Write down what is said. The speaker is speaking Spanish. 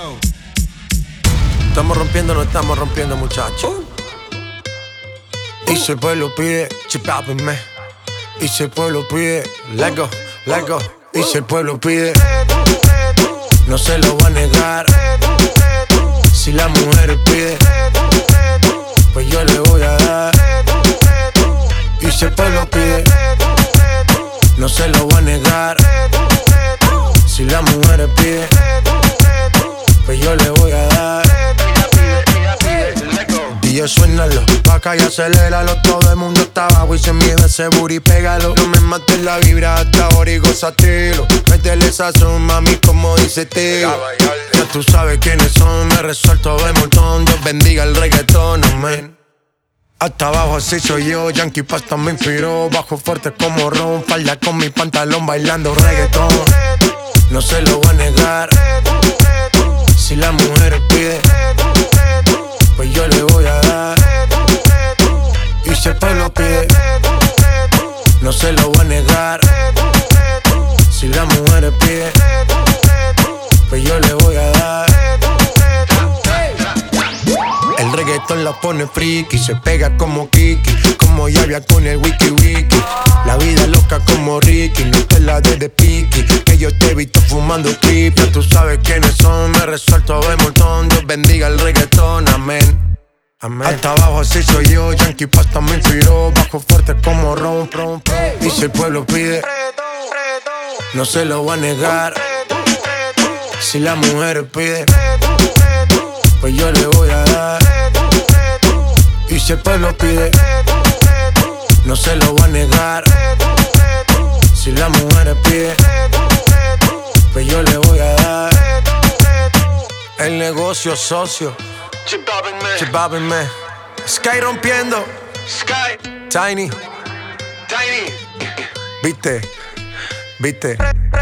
Estamos rompiendo, no estamos rompiendo, muchachos. Y si el pueblo pide, chipápenme. Y si el pueblo pide, let go, let go. Y si el pueblo pide, no se lo va a negar. Si la mujer pide, pues yo le voy a dar. Y si el pueblo pide, no se lo va a negar. Si la mujer pide, pues yo le voy a dar. DJ suénalo, pa' acá y aceléralo. Todo el mundo está abajo y se mide ese booty, pégalo. No me mates la vibra hasta ahora y gózatelo. Métele sazón, mami, como dice tío. Ya tú sabes quiénes son, me resuelto de montón. Dios bendiga el reggaetón, amén. Hasta abajo así soy yo, Yankee Pasta me inspiró. Bajo fuerte como Ron, falda con mi pantalón bailando reggaetón. No se lo va a negar. Si la mujer pide, pues yo le voy a dar. Y si el pueblo pide, no se lo va a negar. Si la mujer pide, pues yo le voy a dar. El reggaetón la pone friki, se pega como Kiki, como Yavia con el wiki wiki. La vida loca como Ricky, no te la des de piqui, que yo te he visto fumando creep. Ya tú sabes quiénes son, me resuelto de montón. Dios bendiga el reggaetón, amén. Amén. Hasta abajo así soy yo, Yankee Pasta me inspiró. Bajo fuerte como Ron. Y si el pueblo pide, no se lo va a negar. Si la mujer pide, pues yo le voy a dar. Y si el pueblo pide, no se lo va a negar. Si la mujer pide, pues yo le voy a dar. El negocio socio, chipápenme. Sky rompiendo, Sky, Tiny, viste.